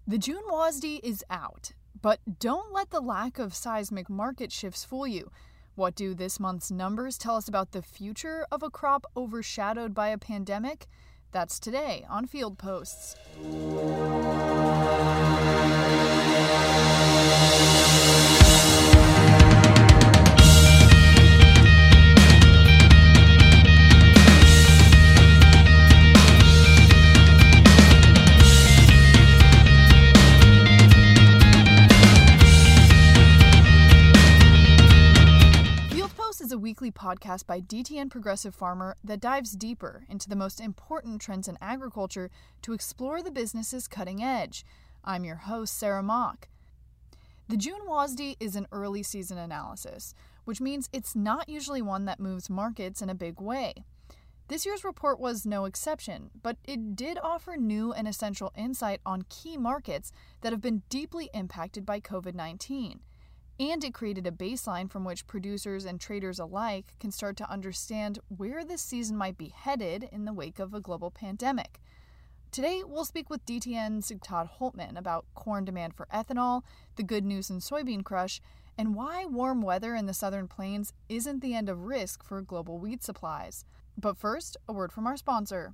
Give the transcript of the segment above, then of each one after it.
The June WASDE is out, but don't let the lack of seismic market shifts fool you. What do this month's numbers tell us about the future of a crop overshadowed by a pandemic? That's today on Field Posts. Is a weekly podcast by DTN Progressive Farmer that dives deeper into the most important trends in agriculture to explore the business's cutting edge. I'm your host, Sarah Mock. The June WASDE is an early season analysis, which means it's not usually one that moves markets in a big way. This year's report was no exception, but it did offer new and essential insight on key markets that have been deeply impacted by COVID-19. And it created a baseline from which producers and traders alike can start to understand where this season might be headed in the wake of a global pandemic. Today, we'll speak with DTN's Todd Hultman about corn demand for ethanol, the good news in soybean crush, and why warm weather in the southern plains isn't the end of risk for global wheat supplies. But first, a word from our sponsor.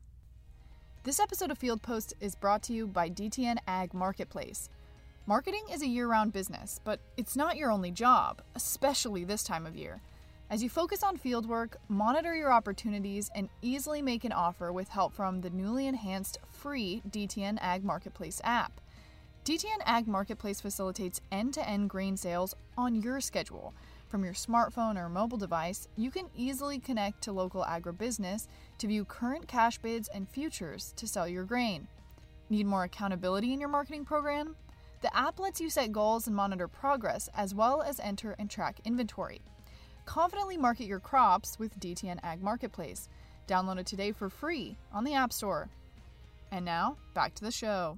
This episode of Field Post is brought to you by DTN Ag Marketplace. Marketing is a year-round business, but it's not your only job, especially this time of year. As you focus on fieldwork, monitor your opportunities, and easily make an offer with help from the newly enhanced free DTN Ag Marketplace app. DTN Ag Marketplace facilitates end-to-end grain sales on your schedule. From your smartphone or mobile device, you can easily connect to local agribusiness to view current cash bids and futures to sell your grain. Need more accountability in your marketing program? The app lets you set goals and monitor progress, as well as enter and track inventory. Confidently market your crops with DTN Ag Marketplace. Download it today for free on the App Store. And now, back to the show.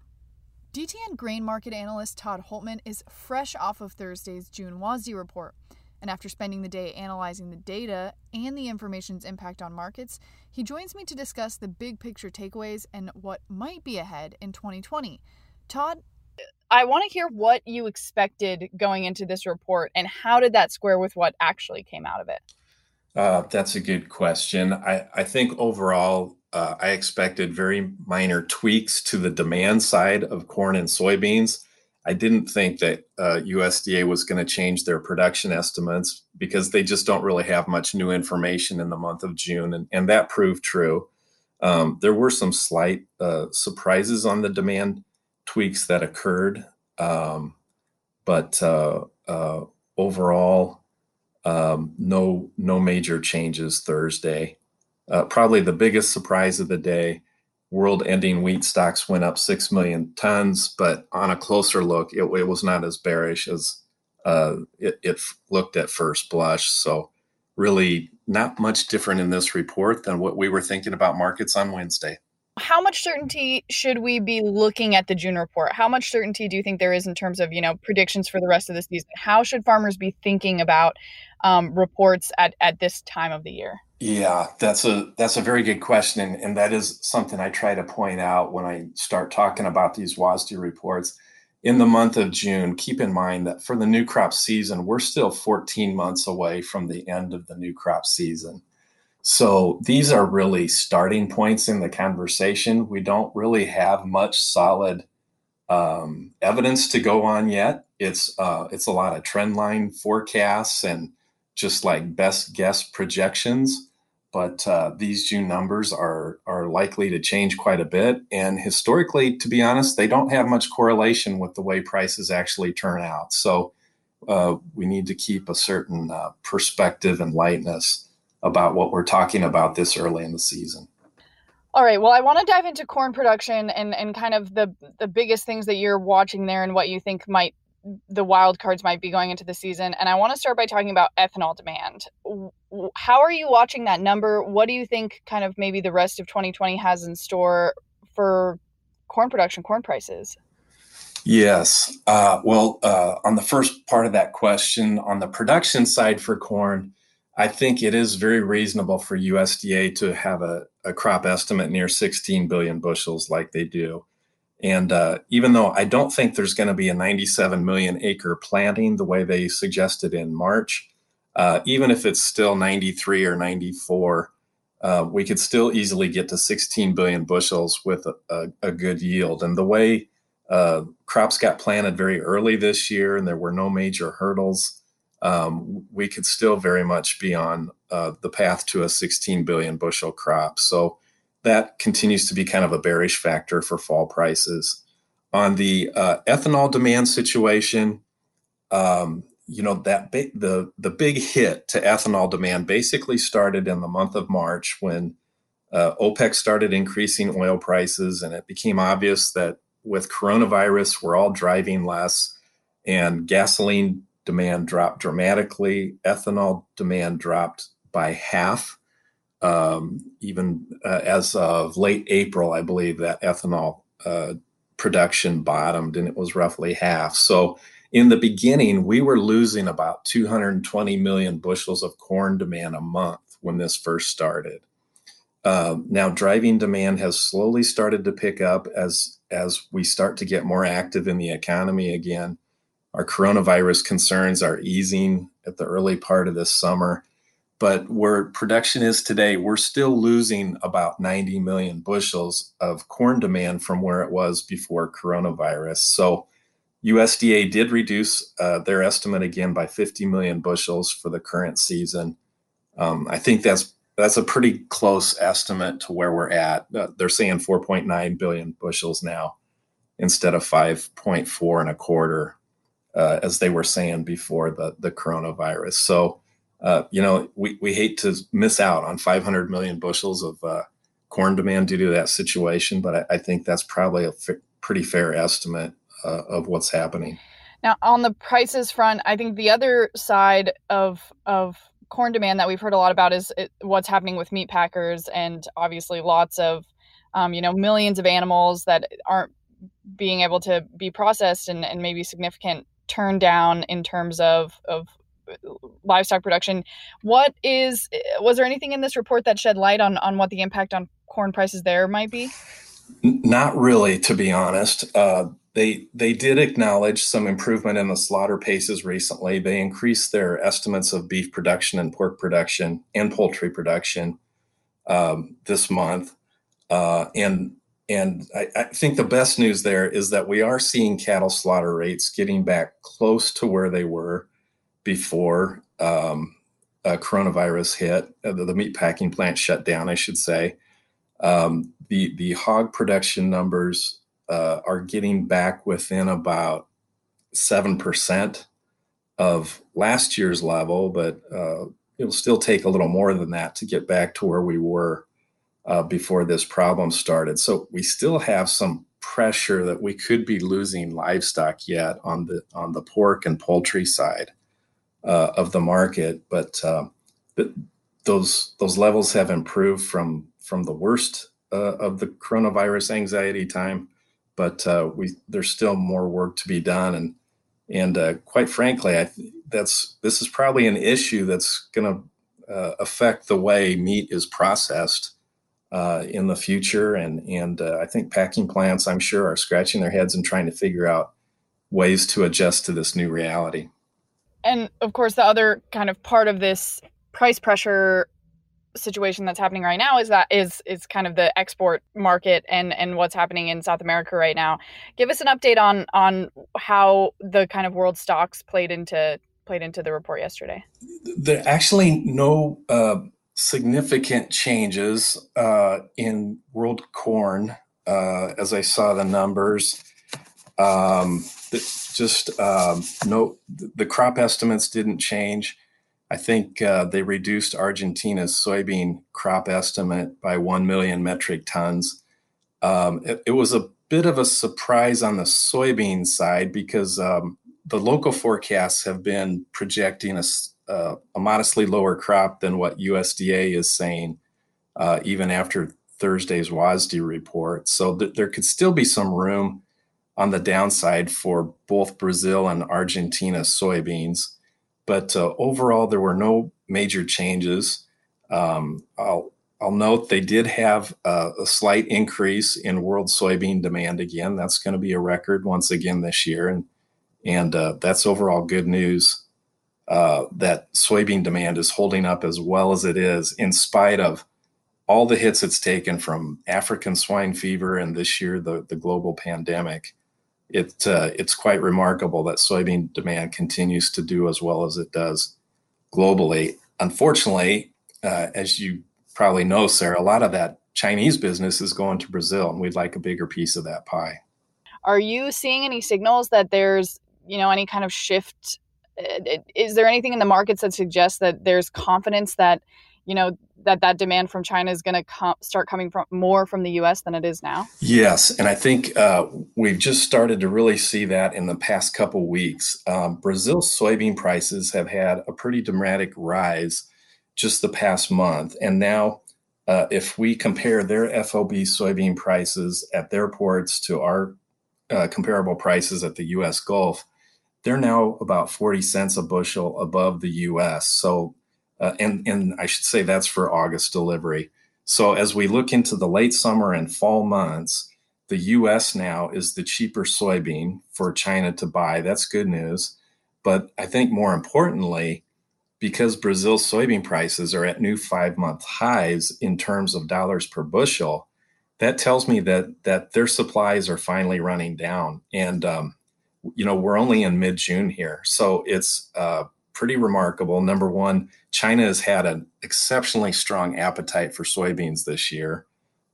DTN grain market analyst Todd Hultman is fresh off of Thursday's June WASDE report. And after spending the day analyzing the data and the information's impact on markets, he joins me to discuss the big picture takeaways and what might be ahead in 2020. Todd, I want to hear what you expected going into this report and how did that square with what actually came out of it? That's a good question. I think overall, I expected very minor tweaks to the demand side of corn and soybeans. I didn't think that USDA was going to change their production estimates because they just don't really have much new information in the month of June, and that proved true. There were some slight surprises on the demand tweaks that occurred, but overall, no major changes Thursday. Probably the biggest surprise of the day, world ending wheat stocks went up 6 million tons, but on a closer look, it was not as bearish as it looked at first blush. So really not much different in this report than what we were thinking about markets on Wednesday. How much certainty should we be looking at the June report? How much certainty do you think there is in terms of, predictions for the rest of the season? How should farmers be thinking about reports at this time of the year? Yeah, that's a very good question. And that is something I try to point out when I start talking about these WASDE reports. In the month of June, keep in mind that for the new crop season, we're still 14 months away from the end of the new crop season. So these are really starting points in the conversation. We don't really have much solid evidence to go on yet. It's a lot of trend line forecasts and just like best guess projections. But these June numbers are likely to change quite a bit. And historically, to be honest, they don't have much correlation with the way prices actually turn out. So we need to keep a certain perspective and lightness about what we're talking about this early in the season. All right. Well, I want to dive into corn production and kind of the biggest things that you're watching there and what you think the wild cards might be going into the season. And I want to start by talking about ethanol demand. How are you watching that number? What do you think kind of maybe the rest of 2020 has in store for corn production, corn prices? Yes. On the first part of that question, on the production side for corn, I think it is very reasonable for USDA to have a crop estimate near 16 billion bushels like they do. And even though I don't think there's going to be a 97 million acre planting the way they suggested in March, even if it's still 93 or 94, we could still easily get to 16 billion bushels with a good yield. And the way crops got planted very early this year and there were no major hurdles, we could still very much be on the path to a 16 billion bushel crop. So that continues to be kind of a bearish factor for fall prices. On the ethanol demand situation, the big hit to ethanol demand basically started in the month of March when OPEC started increasing oil prices, and it became obvious that with coronavirus, we're all driving less, and gasoline demand dropped dramatically. Ethanol demand dropped by half. Even as of late April, I believe that ethanol production bottomed, and it was roughly half. So in the beginning, we were losing about 220 million bushels of corn demand a month when this first started. Now, driving demand has slowly started to pick up as we start to get more active in the economy again. Our coronavirus concerns are easing at the early part of this summer. But where production is today, we're still losing about 90 million bushels of corn demand from where it was before coronavirus. So USDA did reduce their estimate again by 50 million bushels for the current season. I think that's a pretty close estimate to where we're at. They're saying 4.9 billion bushels now instead of 5.4 and a quarter, as they were saying before the coronavirus. So we hate to miss out on 500 million bushels of corn demand due to that situation, but I think that's probably a pretty fair estimate of what's happening. Now, on the prices front, I think the other side of corn demand that we've heard a lot about is what's happening with meat packers, and obviously lots of, millions of animals that aren't being able to be processed, and maybe significant turn down in terms of livestock production. Was there anything in this report that shed light on what the impact on corn prices there might be? Not really, to be honest. They did acknowledge some improvement in the slaughter paces recently. They increased their estimates of beef production and pork production and poultry production this month. And I think the best news there is that we are seeing cattle slaughter rates getting back close to where they were before coronavirus hit. The meat packing plant shut down, I should say. The hog production numbers are getting back within about 7% of last year's level, but it'll still take a little more than that to get back to where we were before this problem started. So we still have some pressure that we could be losing livestock yet on the pork and poultry side of the market, but those levels have improved from the worst of the coronavirus anxiety time, but there's still more work to be done, and quite frankly, this is probably an issue that's going to affect the way meat is processed in the future, and I think packing plants, I'm sure, are scratching their heads and trying to figure out ways to adjust to this new reality. And of course, the other kind of part of this price pressure situation that's happening right now is kind of the export market and what's happening in South America right now. Give us an update on how the kind of world stocks played into the report yesterday. There are actually no significant changes in world corn as I saw the numbers. The crop estimates didn't change. I think they reduced Argentina's soybean crop estimate by 1 million metric tons. It was a bit of a surprise on the soybean side because the local forecasts have been projecting a modestly lower crop than what USDA is saying, even after Thursday's WASDE report. So there could still be some room on the downside for both Brazil and Argentina soybeans. But overall, there were no major changes. I'll I'll note they did have a slight increase in world soybean demand again. That's going to be a record once again this year, and that's overall good news. That soybean demand is holding up as well as it is, in spite of all the hits it's taken from African swine fever and this year the global pandemic. It's quite remarkable that soybean demand continues to do as well as it does globally. Unfortunately, as you probably know, Sarah, a lot of that Chinese business is going to Brazil, and we'd like a bigger piece of that pie. Are you seeing any signals that there's, any kind of shift? Is there anything in the markets that suggests that there's confidence that, that demand from China is going to start coming from more from the U.S. than it is now? Yes, and I think we've just started to really see that in the past couple weeks. Brazil's soybean prices have had a pretty dramatic rise just the past month, and now if we compare their FOB soybean prices at their ports to our comparable prices at the U.S. Gulf, they're now about 40 cents a bushel above the U.S. So, and I should say that's for August delivery. So as we look into the late summer and fall months, the U.S. now is the cheaper soybean for China to buy. That's good news. But I think more importantly, because Brazil's soybean prices are at new 5-month highs in terms of dollars per bushel, that tells me that their supplies are finally running down. And we're only in mid-June here. So it's pretty remarkable. Number one, China has had an exceptionally strong appetite for soybeans this year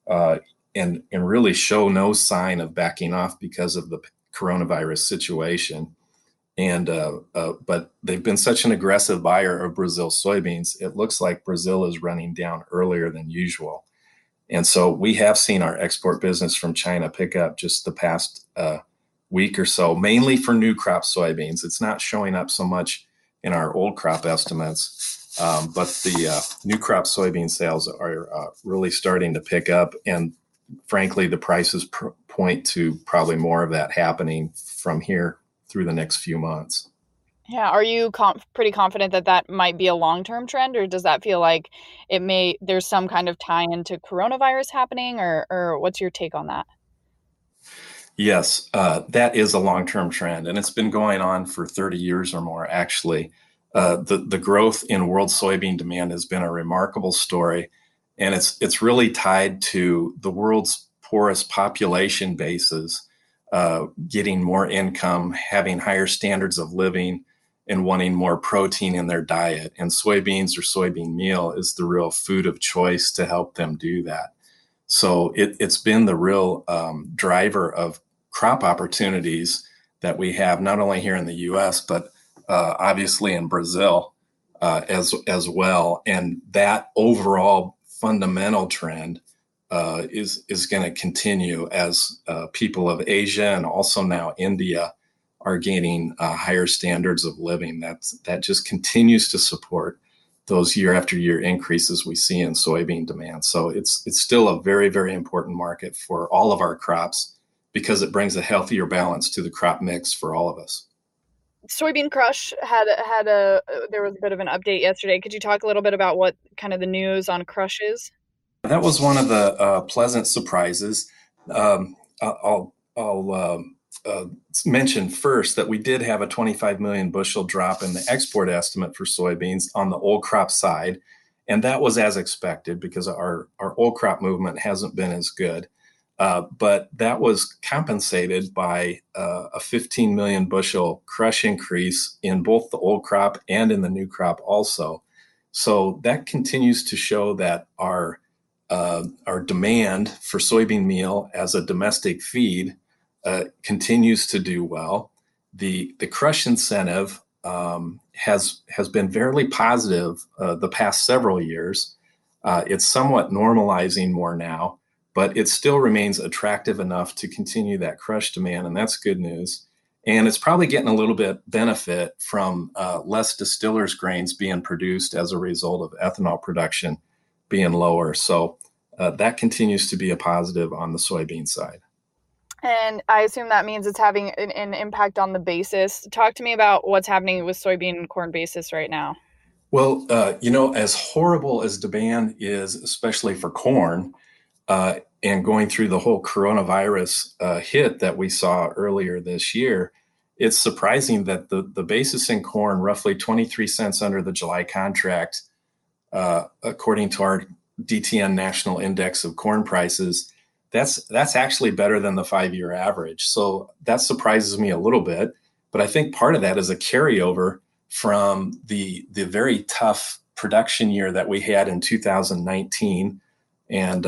and really show no sign of backing off because of the coronavirus situation. And but they've been such an aggressive buyer of Brazil soybeans, it looks like Brazil is running down earlier than usual. And so we have seen our export business from China pick up just the past week or so, mainly for new crop soybeans. It's not showing up so much in our old crop estimates, but the new crop soybean sales are really starting to pick up. And frankly, the prices point to probably more of that happening from here through the next few months. Yeah. Are you pretty confident that might be a long-term trend, or does that feel like there's some kind of tie into coronavirus happening, or what's your take on that? Yes, that is a long-term trend, and it's been going on for 30 years or more, actually. The growth in world soybean demand has been a remarkable story, and it's really tied to the world's poorest population bases getting more income, having higher standards of living, and wanting more protein in their diet. And soybeans or soybean meal is the real food of choice to help them do that. So it's been the real driver of crop opportunities that we have, not only here in the U.S., but obviously in Brazil as well. And that overall fundamental trend is going to continue as people of Asia and also now India are gaining higher standards of living. That just continues to support those year after year increases we see in soybean demand. So it's still a very, very important market for all of our crops because it brings a healthier balance to the crop mix for all of us. Soybean crush there was a bit of an update yesterday. Could you talk a little bit about what kind of the news on crush is? That was one of the pleasant surprises. I'll mention first that we did have a 25 million bushel drop in the export estimate for soybeans on the old crop side. And that was as expected because our old crop movement hasn't been as good. But that was compensated by a 15 million bushel crush increase in both the old crop and in the new crop also. So that continues to show that our demand for soybean meal as a domestic feed continues to do well. The crush incentive has been fairly positive the past several years. It's somewhat normalizing more now, but it still remains attractive enough to continue that crush demand, and that's good news. And it's probably getting a little bit benefit from less distillers grains being produced as a result of ethanol production being lower. So that continues to be a positive on the soybean side. And I assume that means it's having an impact on the basis. Talk to me about what's happening with soybean and corn basis right now. Well, as horrible as demand is, especially for corn, and going through the whole coronavirus hit that we saw earlier this year, it's surprising that the basis in corn, roughly 23 cents under the July contract, according to our DTN National Index of Corn Prices, that's actually better than the 5-year average. So that surprises me a little bit, but I think part of that is a carryover from the very tough production year that we had in 2019, and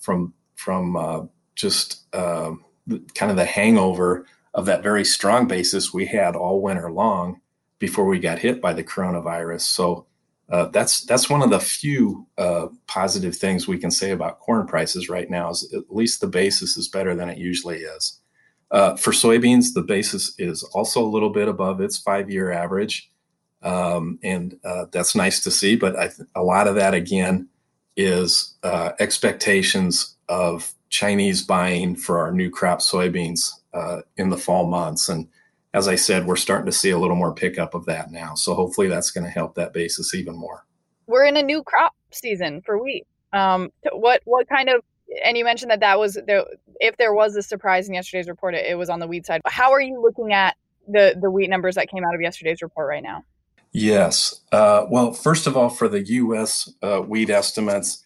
from just kind of the hangover of that very strong basis we had all winter long before we got hit by the coronavirus. So that's one of the few positive things we can say about corn prices right now, is at least the basis is better than it usually is. For soybeans, the basis is also a little bit above its 5-year average. And that's nice to see. But a lot of that, again, is expectations of Chinese buying for our new crop soybeans in the fall months. And as I said, we're starting to see a little more pickup of that now. So hopefully that's going to help that basis even more. We're in a new crop season for wheat. What kind of, and you mentioned that was if there was a surprise in yesterday's report, it was on the wheat side. How are you looking at the wheat numbers that came out of yesterday's report right now? Yes. Well, first of all, for the U.S. Wheat estimates,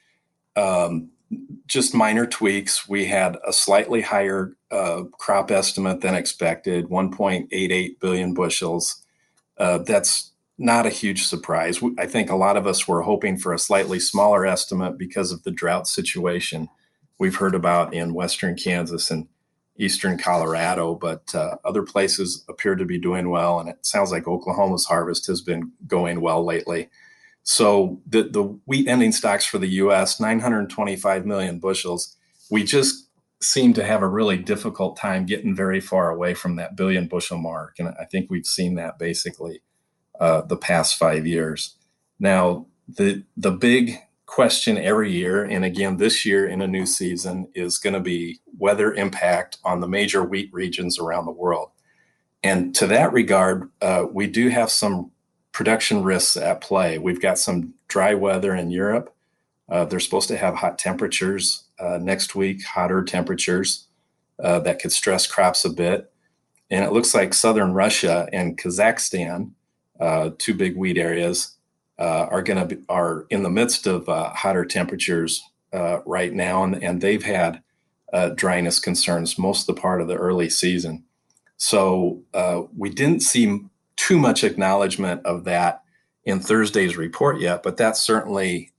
just minor tweaks. We had a slightly higher crop estimate than expected, 1.88 billion bushels. That's not a huge surprise. I think a lot of us were hoping for a slightly smaller estimate because of the drought situation we've heard about in western Kansas and eastern Colorado, but other places appear to be doing well, and it sounds like Oklahoma's harvest has been going well lately. So the wheat ending stocks for the U.S., 925 million bushels. We just seem to have a really difficult time getting very far away from that billion bushel mark, and I think we've seen that basically the past 5 years. Now, the big question every year, and again this year in a new season, is going to be weather impact on the major wheat regions around the world. And to that regard, we do have some production risks at play. We've got some dry weather in Europe. They're supposed to have hot temperatures next week, hotter temperatures that could stress crops a bit. And it looks like southern Russia and Kazakhstan, two big wheat areas, are in the midst of hotter temperatures right now, and they've had dryness concerns most of the part of the early season. So we didn't see too much acknowledgement of that in Thursday's report yet, but that's certainly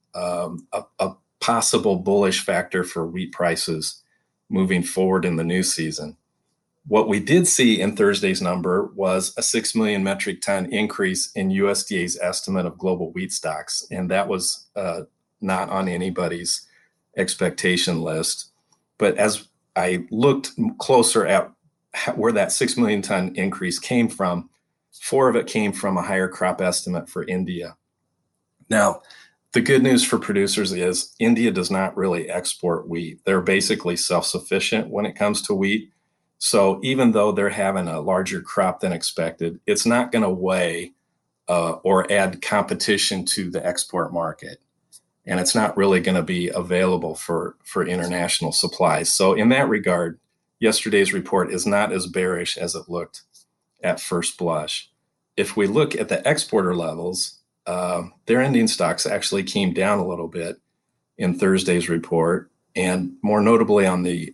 a possible bullish factor for wheat prices moving forward in the new season. What we did see in Thursday's number was a 6 million metric ton increase in USDA's estimate of global wheat stocks, and that was not on anybody's expectation list. But as I looked closer at where that 6 million ton increase came from, 4 of it came from a higher crop estimate for India. Now, the good news for producers is India does not really export wheat. They're basically self-sufficient when it comes to wheat. So even though they're having a larger crop than expected, it's not going to weigh or add competition to the export market. And it's not really going to be available for international supplies. So in that regard, yesterday's report is not as bearish as it looked at first blush. If we look at the exporter levels, their ending stocks actually came down a little bit in Thursday's report. And more notably on the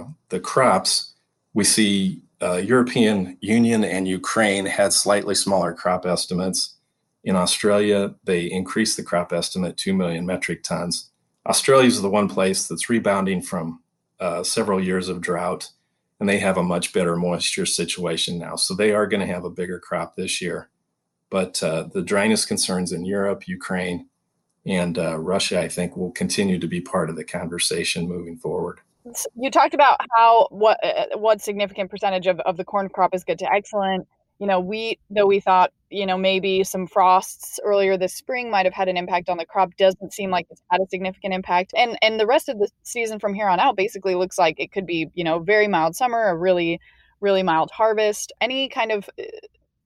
crops, we see European Union and Ukraine had slightly smaller crop estimates. In Australia, they increased the crop estimate 2 million metric tons. Australia is the one place that's rebounding from several years of drought, and they have a much better moisture situation now. So they are going to have a bigger crop this year. But the dryness concerns in Europe, Ukraine, and Russia, I think, will continue to be part of the conversation moving forward. You talked about how what significant percentage of the corn crop is good to excellent. Wheat, though we thought, maybe some frosts earlier this spring might have had an impact on the crop, doesn't seem like it's had a significant impact. And the rest of the season from here on out basically looks like it could be, very mild summer, a really, really mild harvest. Any kind of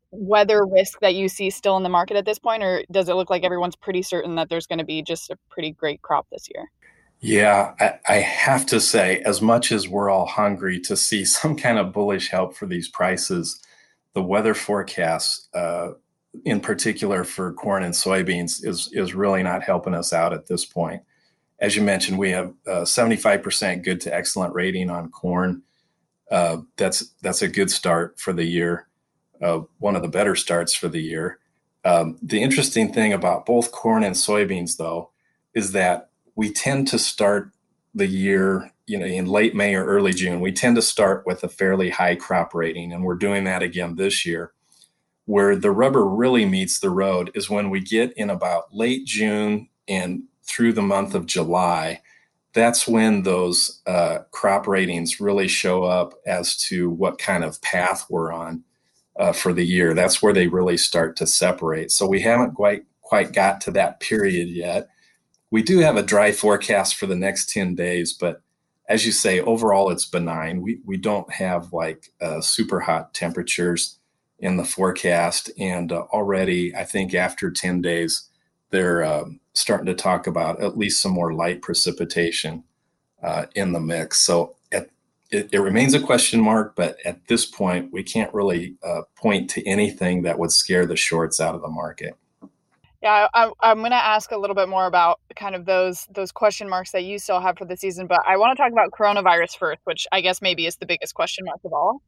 weather risk that you see still in the market at this point, or does it look like everyone's pretty certain that there's going to be just a pretty great crop this year? Yeah, I have to say, as much as we're all hungry to see some kind of bullish help for these prices, the weather forecasts, in particular for corn and soybeans, is really not helping us out at this point. As you mentioned, we have 75% good to excellent rating on corn. That's a good start for the year, one of the better starts for the year. The interesting thing about both corn and soybeans, though, is that we tend to start the year, in late May or early June. We tend to start with a fairly high crop rating, and we're doing that again this year. Where the rubber really meets the road is when we get in about late June and through the month of July. That's when those crop ratings really show up as to what kind of path we're on for the year. That's where they really start to separate. So we haven't quite got to that period yet. We do have a dry forecast for the next 10 days, but as you say, overall it's benign. We don't have super hot temperatures in the forecast. And already, I think after 10 days, they're starting to talk about at least some more light precipitation in the mix. So it remains a question mark, but at this point, we can't really point to anything that would scare the shorts out of the market. Yeah, I'm going to ask a little bit more about kind of those question marks that you still have for the season, but I want to talk about coronavirus first, which I guess maybe is the biggest question mark of all.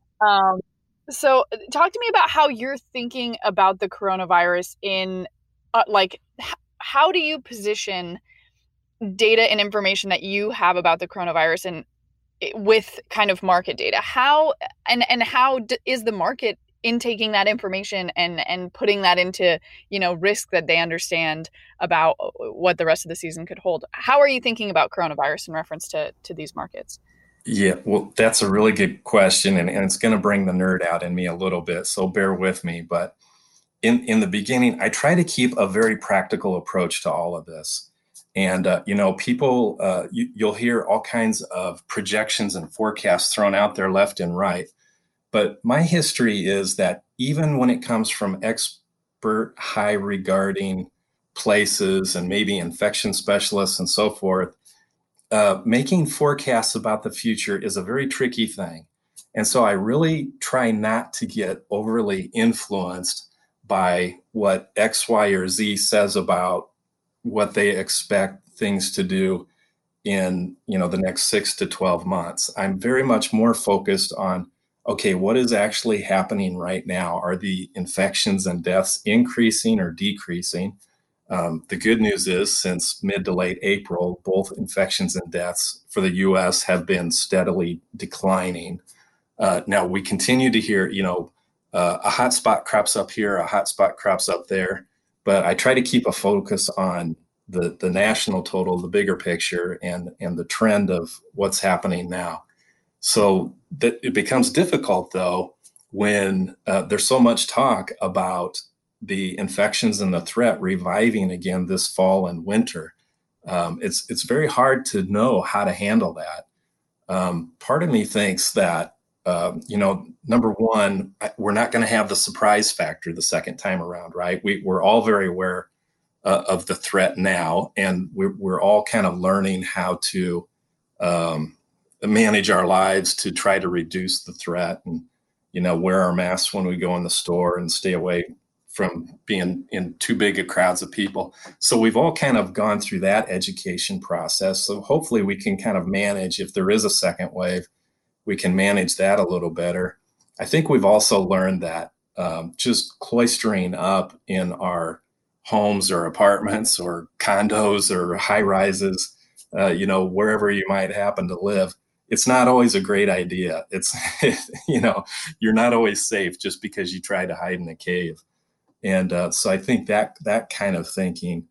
So talk to me about how you're thinking about the coronavirus in how do you position data and information that you have about the coronavirus and with kind of market data? How is the market intaking that information and putting that into, risk that they understand about what the rest of the season could hold? How are you thinking about coronavirus in reference to these markets? Yeah, well, that's a really good question, and it's going to bring the nerd out in me a little bit, so bear with me. But in the beginning, I try to keep a very practical approach to all of this. And, people, you'll hear all kinds of projections and forecasts thrown out there left and right. But my history is that even when it comes from expert, high regarding places and maybe infection specialists and so forth, making forecasts about the future is a very tricky thing. And so I really try not to get overly influenced by what X, Y, or Z says about what they expect things to do in, the next 6 to 12 months. I'm very much more focused on, okay, what is actually happening right now? Are the infections and deaths increasing or decreasing? The good news is since mid to late April, both infections and deaths for the U.S. have been steadily declining. Now we continue to hear, a hot spot crops up here, a hot spot crops up there, but I try to keep a focus on the national total, the bigger picture, and the trend of what's happening now. So that it becomes difficult, though, when there's so much talk about the infections and the threat reviving again this fall and winter. It's very hard to know how to handle that. Part of me thinks that, number one, we're not going to have the surprise factor the second time around, right? We're all very aware of the threat now, and we're all kind of learning how to manage our lives to try to reduce the threat and, wear our masks when we go in the store and stay away from being in too big of crowds of people. So we've all kind of gone through that education process. So hopefully we can kind of manage, if there is a second wave, we can manage that a little better. I think we've also learned that just cloistering up in our homes or apartments or condos or high rises, wherever you might happen to live, it's not always a great idea. It's, you're not always safe just because you try to hide in a cave. And so I think that kind of thinking,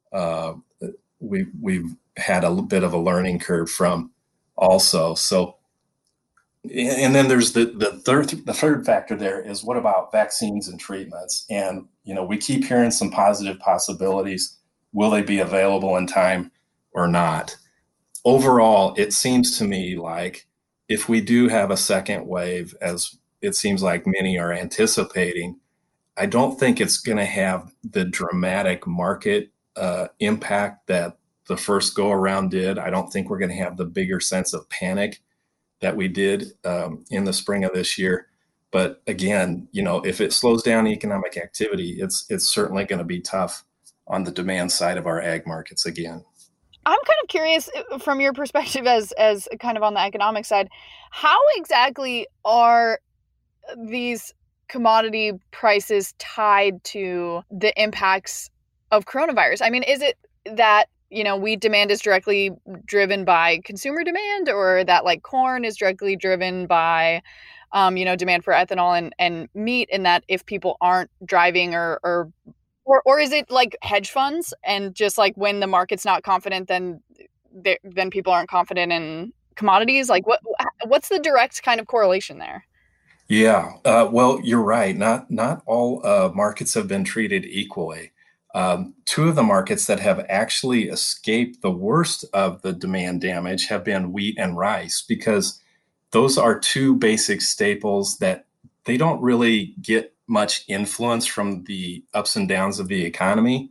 we've had a bit of a learning curve from also. So, and then there's the third factor there is, what about vaccines and treatments? And, we keep hearing some positive possibilities. Will they be available in time or not? Overall, it seems to me like if we do have a second wave, as it seems like many are anticipating, I don't think it's going to have the dramatic market impact that the first go around did. I don't think we're going to have the bigger sense of panic that we did in the spring of this year. But again, if it slows down economic activity, it's certainly going to be tough on the demand side of our ag markets again. I'm kind of curious from your perspective as kind of on the economic side, how exactly are these commodity prices tied to the impacts of coronavirus? I mean, is it that, wheat demand is directly driven by consumer demand, or that like corn is directly driven by, demand for ethanol and meat, and that if people aren't driving or is it like hedge funds and just like when the market's not confident, then people aren't confident in commodities? Like what's the direct kind of correlation there? Yeah, well, you're right. Not all markets have been treated equally. Two of the markets that have actually escaped the worst of the demand damage have been wheat and rice, because those are two basic staples that they don't really get much influence from the ups and downs of the economy.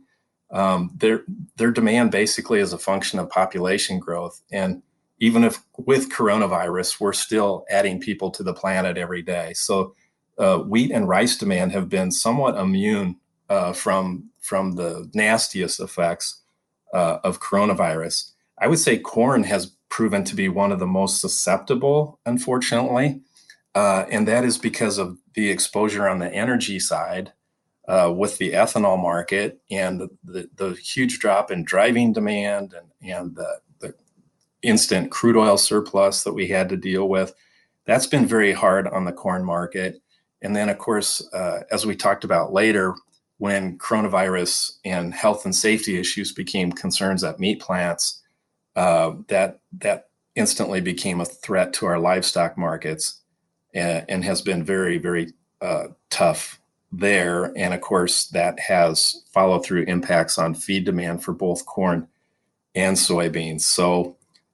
Their demand basically is a function of population growth. And even if with coronavirus, we're still adding people to the planet every day. So wheat and rice demand have been somewhat immune from the nastiest effects of coronavirus. I would say corn has proven to be one of the most susceptible, unfortunately. And that is because of the exposure on the energy side with the ethanol market and the huge drop in driving demand and the instant crude oil surplus that we had to deal with. That's been very hard on the corn market. And then, of course, as we talked about later, when coronavirus and health and safety issues became concerns at meat plants, that instantly became a threat to our livestock markets and has been very, very tough there. And of course, that has follow-through impacts on feed demand for both corn and soybeans. So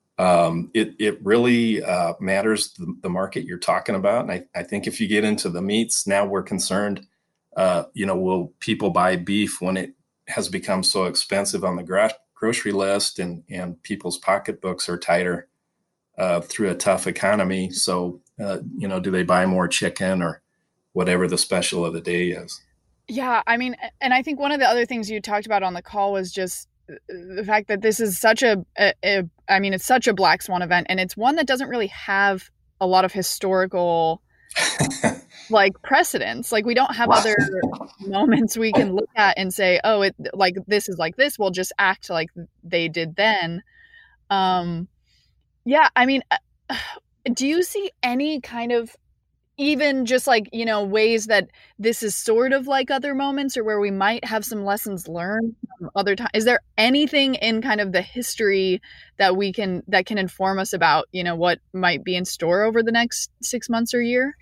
it really matters the market you're talking about. And I think if you get into the meats, now we're concerned, will people buy beef when it has become so expensive on the grocery list and people's pocketbooks are tighter through a tough economy. So, do they buy more chicken or whatever the special of the day is? Yeah, I mean, and I think one of the other things you talked about on the call was just the fact that this is such it's such a black swan event, and it's one that doesn't really have a lot of historical like precedents. Like we don't have other moments we can look at and say, oh, it like this is like this. We'll just act like they did then. Yeah, I mean, do you see any kind of even just like, ways that this is sort of like other moments or where we might have some lessons learned from other times? Is there anything in kind of the history that can inform us about, what might be in store over the next 6 months or year?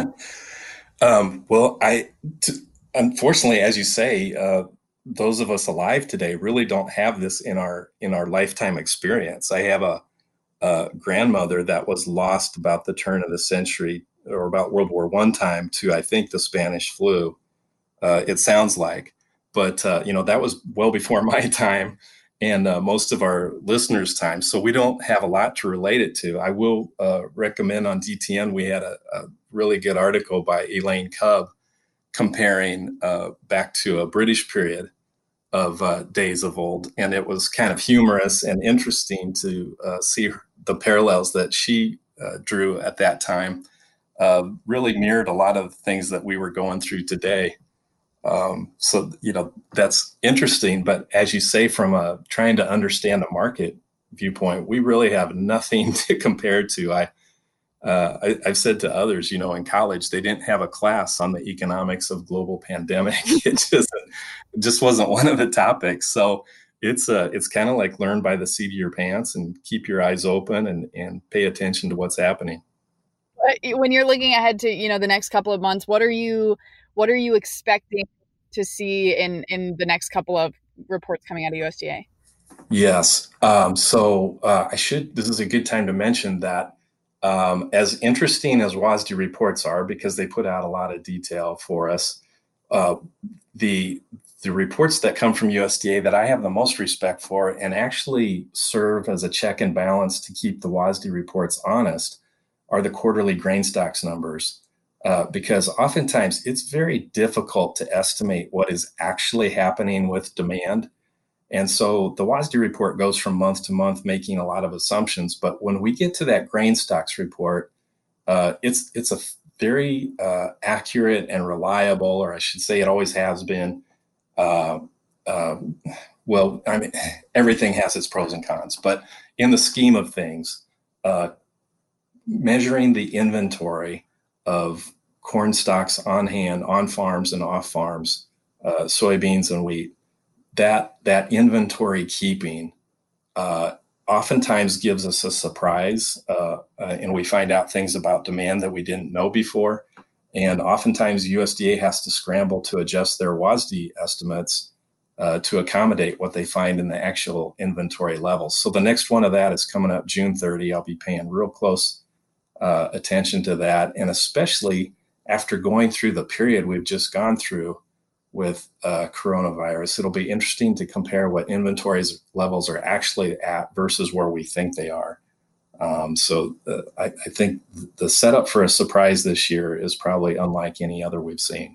Well, unfortunately, as you say, those of us alive today really don't have this in our lifetime experience. I have a grandmother that was lost about the turn of the century, or about World War I time, to, I think, the Spanish flu, it sounds like. But, that was well before my time and most of our listeners' time. So we don't have a lot to relate it to. I will recommend on DTN, we had a really good article by Elaine Cubb comparing back to a British period of days of old. And it was kind of humorous and interesting to see the parallels that she drew at that time. Really mirrored a lot of things that we were going through today. So, that's interesting. But as you say, from trying to understand the market viewpoint, we really have nothing to compare to. I've said to others, in college, they didn't have a class on the economics of global pandemic. It just wasn't one of the topics. So it's kind of like learn by the seat of your pants and keep your eyes open and pay attention to what's happening. When you're looking ahead to, the next couple of months, what are you expecting to see in the next couple of reports coming out of USDA? Yes. So this is a good time to mention that As interesting as WASDE reports are, because they put out a lot of detail for us, the reports that come from USDA that I have the most respect for and actually serve as a check and balance to keep the WASDE reports honest are the quarterly grain stocks numbers. Because oftentimes it's very difficult to estimate what is actually happening with demand. And so the WASDE report goes from month to month, making a lot of assumptions. But when we get to that grain stocks report, it's a very accurate and reliable, or I should say it always has been. Well, I mean, everything has its pros and cons, but in the scheme of things, measuring the inventory of corn stocks on hand, on farms and off farms, soybeans and wheat, that inventory keeping oftentimes gives us a surprise, and we find out things about demand that we didn't know before. And oftentimes USDA has to scramble to adjust their WASDE estimates to accommodate what they find in the actual inventory levels. So the next one of that is coming up June 30. I'll be paying real close attention to that. And especially after going through the period we've just gone through with coronavirus, it'll be interesting to compare what inventories levels are actually at versus where we think they are. So I think the setup for a surprise this year is probably unlike any other we've seen.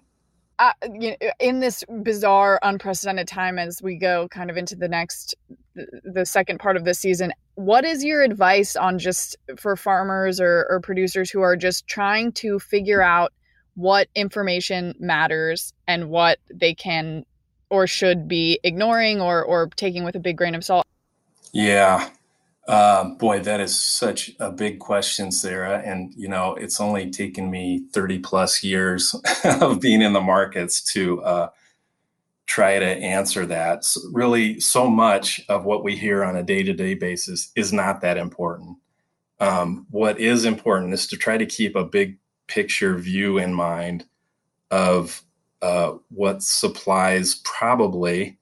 In this bizarre, unprecedented time as we go kind of into the second part of the season, what is your advice on just for farmers or producers who are just trying to figure out what information matters and what they can or should be ignoring or taking with a big grain of salt? Yeah. Boy, that is such a big question, Sarah. And, it's only taken me 30 plus years of being in the markets to try to answer that. So really, so much of what we hear on a day-to-day basis is not that important. What is important is to try to keep a big picture view in mind of what supplies probably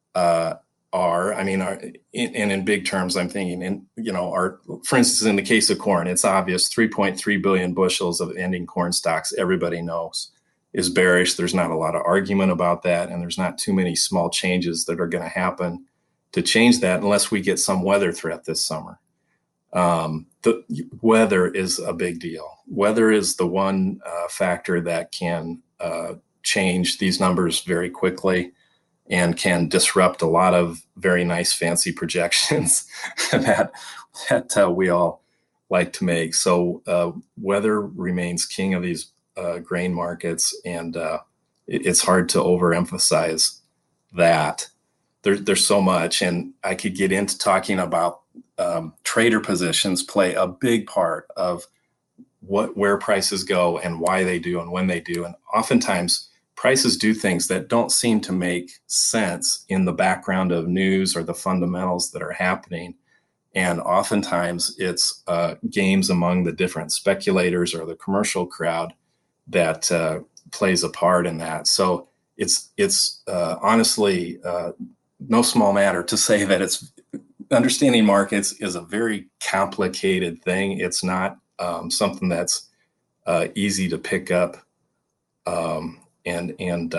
are. I mean, in big terms, I'm thinking, for instance, in the case of corn, it's obvious 3.3 billion bushels of ending corn stocks, everybody knows, is bearish. There's not a lot of argument about that, and there's not too many small changes that are going to happen to change that unless we get some weather threat this summer. The weather is a big deal. Weather is the one factor that can change these numbers very quickly and can disrupt a lot of very nice, fancy projections that we all like to make. So weather remains king of these grain markets, and it's hard to overemphasize that. There's so much, and I could get into talking about trader positions play a big part of where prices go and why they do and when they do. And oftentimes prices do things that don't seem to make sense in the background of news or the fundamentals that are happening. And oftentimes it's games among the different speculators or the commercial crowd that plays a part in that. So it's honestly no small matter to say that it's understanding markets is a very complicated thing. It's not something that's easy to pick up and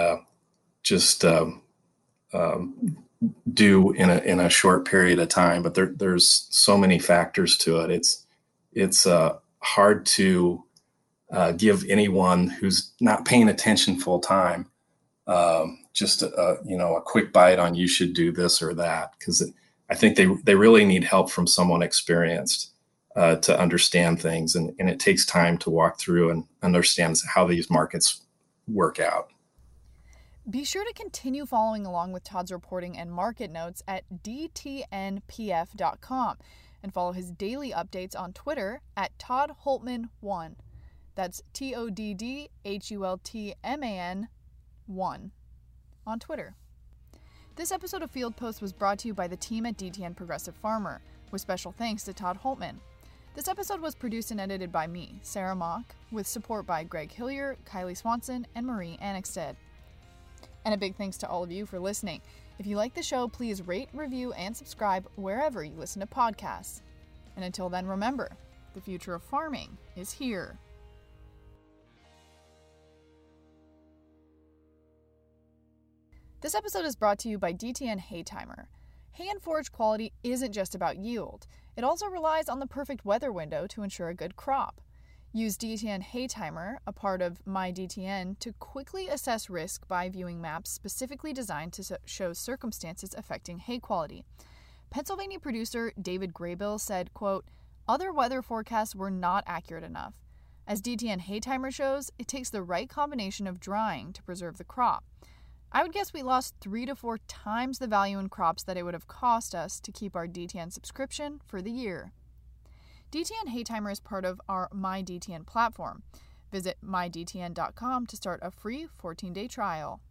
just do in a short period of time. But there's so many factors to it. It's hard to give anyone who's not paying attention full time just a quick bite on you should do this or that, because I think they really need help from someone experienced to understand things, and it takes time to walk through and understand how these markets work out. Be sure to continue following along with Todd's reporting and market notes at dtnpf.com and follow his daily updates on Twitter at Todd Hultman1. That's TODDHULTMAN 1 on Twitter. This episode of Field Post was brought to you by the team at DTN Progressive Farmer, with special thanks to Todd Hultman. This episode was produced and edited by me, Sarah Mock, with support by Greg Hillier, Kylie Swanson, and Marie Annexted. And a big thanks to all of you for listening. If you like the show, please rate, review, and subscribe wherever you listen to podcasts. And until then, remember, The future of farming is here. This episode is brought to you by DTN Hay Timer. Hay and forage quality isn't just about yield. It also relies on the perfect weather window to ensure a good crop. Use DTN Hay Timer, a part of MyDTN, to quickly assess risk by viewing maps specifically designed to show circumstances affecting hay quality. Pennsylvania producer David Graybill said, quote, "Other weather forecasts were not accurate enough. As DTN Hay Timer shows, it takes the right combination of drying to preserve the crop. I would guess we lost 3 to 4 times the value in crops that it would have cost us to keep our DTN subscription for the year." DTN Hay Timer is part of our MyDTN platform. Visit mydtn.com to start a free 14-day trial.